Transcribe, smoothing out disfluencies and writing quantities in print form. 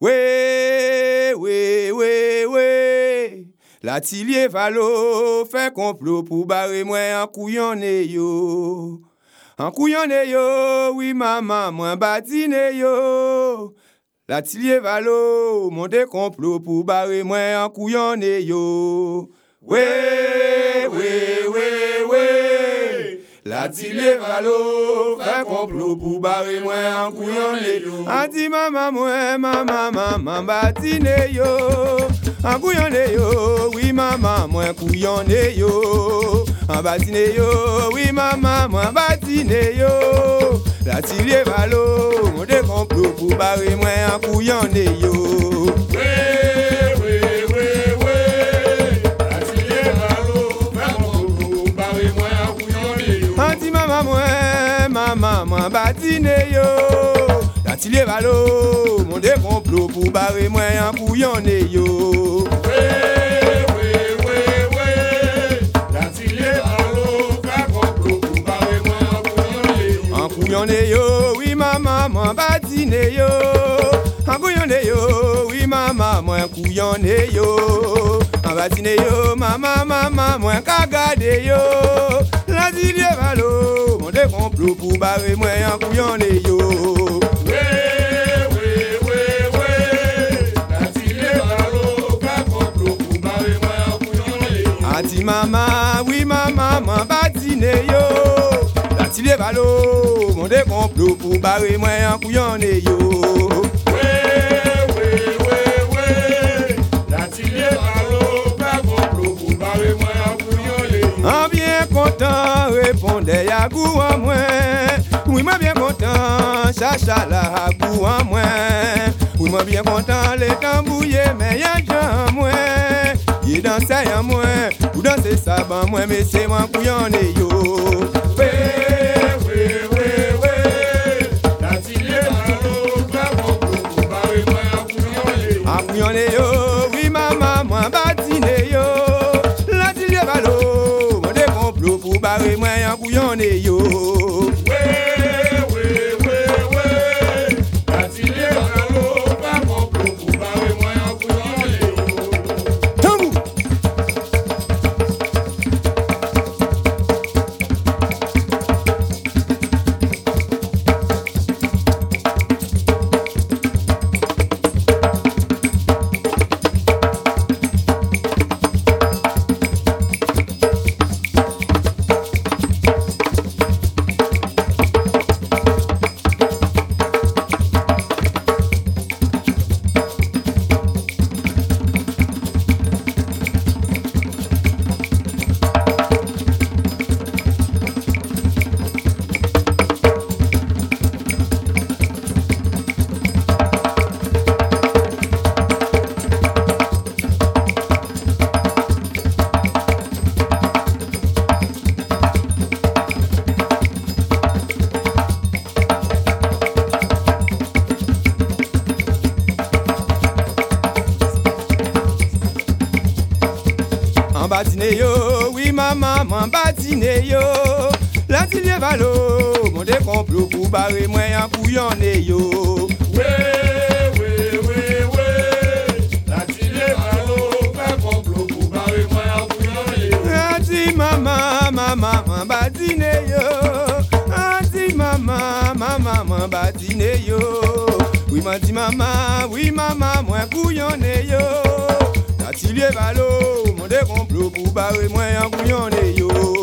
Ouais. La Tillier Valo fait complot pour barrer moi en couillonné yo. En couillonné yo, oui maman, moi batine yo. La Tillier Valo monte complot pour barrer moi en couillonné yo. Ouais. La Tillier Valo fait complot pour barrer moi en couillonné yo. A dit maman batine yo. En couillonné yo, oui maman, moi couillonné yo. En batine yo, oui maman, moi batine yo. La Tillier Valo, mon décomplot pour barrer moi en couillonné yo. Ouais. La Tillier Valo, fait complot pour barrer moi en couillonné yo. En dit maman, moi batine yo. La Tillier Valo, mon décomplot pour barrer moi en couillonné yo. La Tillier Valo, fait complot pour barrer moi en couillonné yo. En couillonné yo, oui maman, moi batine yo. En couillonné yo, oui maman, moi couillonné yo. En batine yo, maman, moi kagade yo. La Tillier Valo, mon décomplot pour barrer moi en couillonné yo. La Tillier Valo, fait complot pour barrer moi en couillonné yo. Anti maman, oui maman, moi batine yo. La Tillier Valo, mon décomplot pour barrer moi en couillonné yo. La Tillier Valo, fait complot pour barrer moi en couillonné yo. En bien content, répondait Yagou en moi. Oui, moi bien content, chacha la Yagou en moi. Oui, moi bien content, les tambouillés, mais y'a Jean moi. Y'a dansé en moi, ou danser ça ban moi, mais c'est moi couillonné yo. La Tillier Valo, fait complot pour barrer moi en couillonné yo. En couillonné yo, oui maman, moi batine yo. La Tillier Valo, mon décomplot pour barrer moi en couillonné yo. La Tillier Valo, fait complot pour barrer moi en couillonné yo. Tambou! En batine yo, oui maman, moi batine yo. La Tillier Valo, mon décomplot pour barrer moi en couillonné yo. La Tillier Valo, fait complot pour barrer moi en couillonné yo. Anti maman, moi batine yo. Anti maman, moi batine yo. Oui maman, moi couillonné yo. La Tillier Valo, mon décomplot pour barrer moi en couillonné yo.